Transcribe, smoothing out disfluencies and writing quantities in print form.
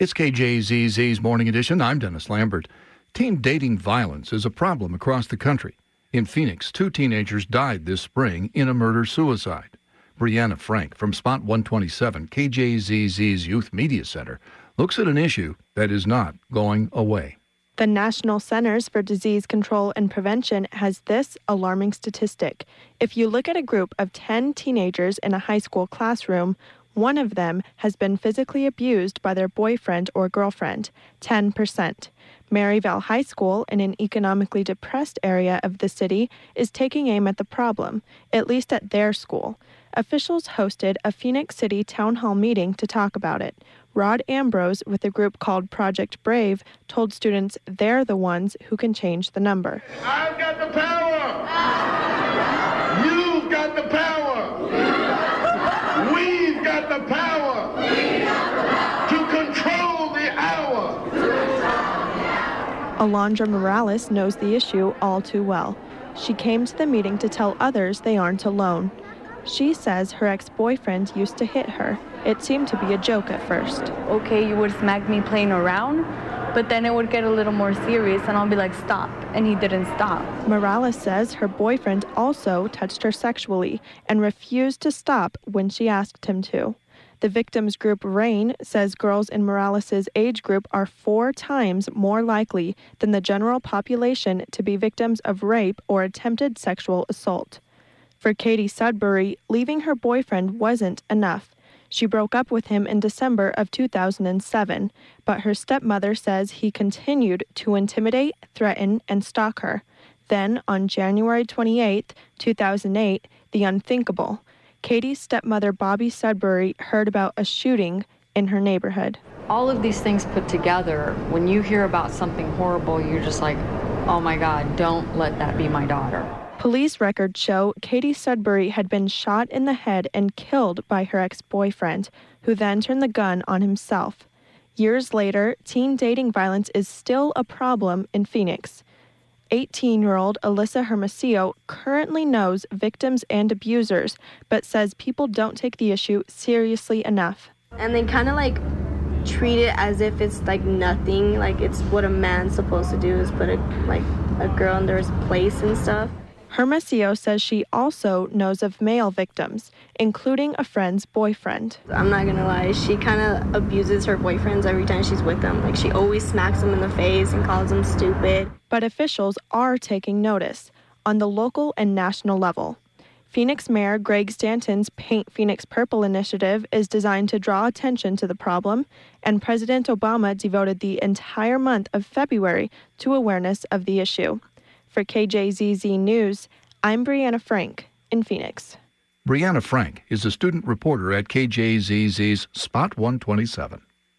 It's KJZZ's Morning Edition. I'm Dennis Lambert. Teen dating violence is a problem across the country. In Phoenix, 2 teenagers died this spring in a murder-suicide. Brianna Frank from Spot 127, KJZZ's Youth Media Center, looks at an issue that is not going away. The National Centers for Disease Control and Prevention has this alarming statistic. If you look at a group of 10 teenagers in a high school classroom, one of them has been physically abused by their boyfriend or girlfriend, 10%. Maryvale High School, in an economically depressed area of the city, is taking aim at the problem, at least at their school. Officials hosted a Phoenix City town hall meeting to talk about it. Rod Ambrose, with a group called Project Brave, told students they're the ones who can change the number. I've got the power! You've got the power! We've got the power! To control the hour! Alondra Morales knows the issue all too well. She came to the meeting to tell others they aren't alone. She says her ex-boyfriend used to hit her. It seemed to be a joke at first. Okay, you would smack me playing around, but then it would get a little more serious and I'll be like, stop, and he didn't stop. Morales says her boyfriend also touched her sexually and refused to stop when she asked him to. The victims group RAIN says girls in Morales' age group are 4 times more likely than the general population to be victims of rape or attempted sexual assault. For Katie Sudbury, leaving her boyfriend wasn't enough. She broke up with him in December of 2007, but her stepmother says he continued to intimidate, threaten, and stalk her. Then, on January 28, 2008, the unthinkable. Katie's stepmother, Bobby Sudbury, heard about a shooting in her neighborhood. All of these things put together, when you hear about something horrible, you're just like, oh my God, don't let that be my daughter. Police records show Katie Sudbury had been shot in the head and killed by her ex-boyfriend, who then turned the gun on himself. Years later, teen dating violence is still a problem in Phoenix. 18-year-old Alyssa Hermosillo currently knows victims and abusers, but says people don't take the issue seriously enough. And they kind of treat it as if it's nothing, it's what a man's supposed to do is put a girl in their place and stuff. Hermosillo says she also knows of male victims, including a friend's boyfriend. I'm not gonna lie, she kind of abuses her boyfriends every time she's with them. She always smacks them in the face and calls them stupid. But officials are taking notice on the local and national level. Phoenix Mayor Greg Stanton's Paint Phoenix Purple initiative is designed to draw attention to the problem, and President Obama devoted the entire month of February to awareness of the issue. For KJZZ News, I'm Brianna Frank in Phoenix. Brianna Frank is a student reporter at KJZZ's Spot 127.